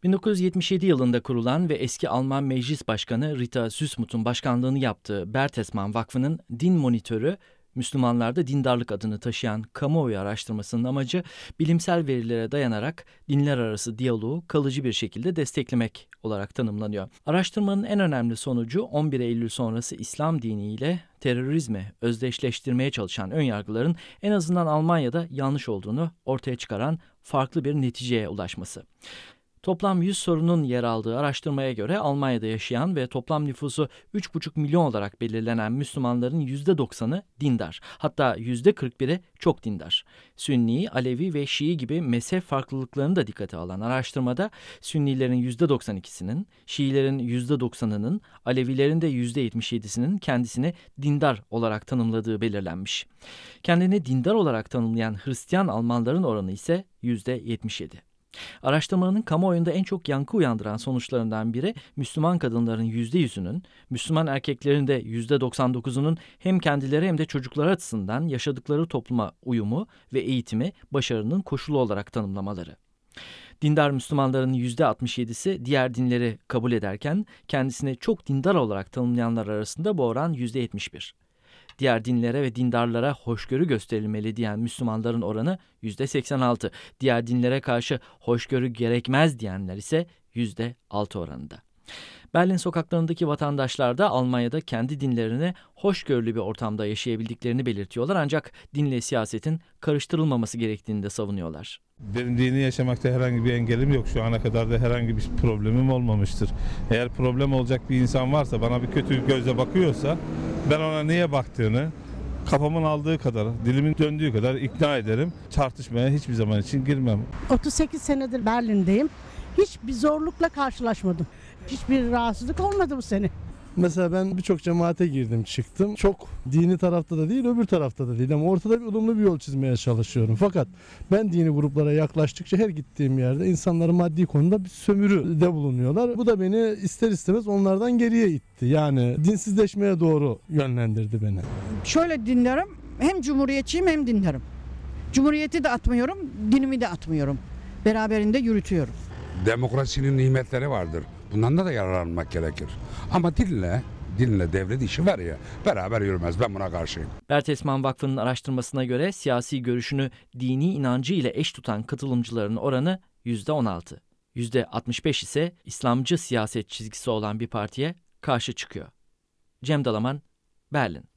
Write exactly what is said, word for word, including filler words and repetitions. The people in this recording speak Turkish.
bin dokuz yüz yetmiş yedi yılında kurulan ve eski Alman Meclis Başkanı Rita Süssmuth'un başkanlığını yaptığı Bertelsmann Vakfı'nın Din Monitörü, Müslümanlarda dindarlık adını taşıyan kamuoyu araştırmasının amacı bilimsel verilere dayanarak dinler arası diyaloğu kalıcı bir şekilde desteklemek olarak tanımlanıyor. Araştırmanın en önemli sonucu on bir Eylül sonrası İslam diniyle terörizmi özdeşleştirmeye çalışan önyargıların en azından Almanya'da yanlış olduğunu ortaya çıkaran farklı bir neticeye ulaşması. Toplam yüz sorunun yer aldığı araştırmaya göre Almanya'da yaşayan ve toplam nüfusu üç buçuk milyon olarak belirlenen Müslümanların yüzde doksanı dindar. Hatta yüzde kırk biri çok dindar. Sünni, Alevi ve Şii gibi mezhep farklılıklarını da dikkate alan araştırmada Sünnilerin yüzde doksan ikisinin, Şiilerin yüzde doksanının, Alevilerin de yüzde yetmiş yedisinin kendisini dindar olarak tanımladığı belirlenmiş. Kendini dindar olarak tanımlayan Hristiyan Almanların oranı ise yüzde yetmiş yedi. Araştırmanın kamuoyunda en çok yankı uyandıran sonuçlarından biri Müslüman kadınların yüzde yüzünün, Müslüman erkeklerin de yüzde doksan dokuzunun hem kendileri hem de çocukları açısından yaşadıkları topluma uyumu ve eğitimi başarının koşulu olarak tanımlamaları. Dindar Müslümanların yüzde altmış yedisi diğer dinleri kabul ederken kendisini çok dindar olarak tanımlayanlar arasında bu oran yüzde yetmiş bir. Diğer dinlere ve dindarlara hoşgörü gösterilmeli diyen Müslümanların oranı yüzde seksen altı. Diğer dinlere karşı hoşgörü gerekmez diyenler ise yüzde altı oranında. Berlin sokaklarındaki vatandaşlar da Almanya'da kendi dinlerini hoşgörülü bir ortamda yaşayabildiklerini belirtiyorlar, ancak dinle siyasetin karıştırılmaması gerektiğini de savunuyorlar. Benim dini yaşamakta herhangi bir engelim yok. Şu ana kadar da herhangi bir problemim olmamıştır. Eğer problem olacak bir insan varsa, bana bir kötü gözle bakıyorsa, ben ona niye baktığını kafamın aldığı kadar, dilimin döndüğü kadar ikna ederim. Tartışmaya hiçbir zaman için girmem. otuz sekiz senedir Berlin'deyim. Hiçbir zorlukla karşılaşmadım. Hiçbir rahatsızlık olmadı bu sene. Mesela ben birçok cemaate girdim çıktım. Çok dini tarafta da değil, öbür tarafta da değil ama ortada bir olumlu bir yol çizmeye çalışıyorum. Fakat ben dini gruplara yaklaştıkça her gittiğim yerde insanları maddi konuda bir sömürüde bulunuyorlar. Bu da beni ister istemez onlardan geriye itti. Yani dinsizleşmeye doğru yönlendirdi beni. Şöyle dinlerim, hem cumhuriyetçiyim hem dinlerim. Cumhuriyeti de atmıyorum, dinimi de atmıyorum. Beraberinde yürütüyorum. Demokrasinin nimetleri vardır. Bundan da, da yararlanmak gerekir. Ama dinle, dinle devlet işi var ya, beraber yürümez. Ben buna karşıyım. Bertelsmann Vakfı'nın araştırmasına göre siyasi görüşünü dini inancı ile eş tutan katılımcıların oranı yüzde on altı. yüzde altmış beş ise İslamcı siyaset çizgisi olan bir partiye karşı çıkıyor. Cem Dalaman, Berlin.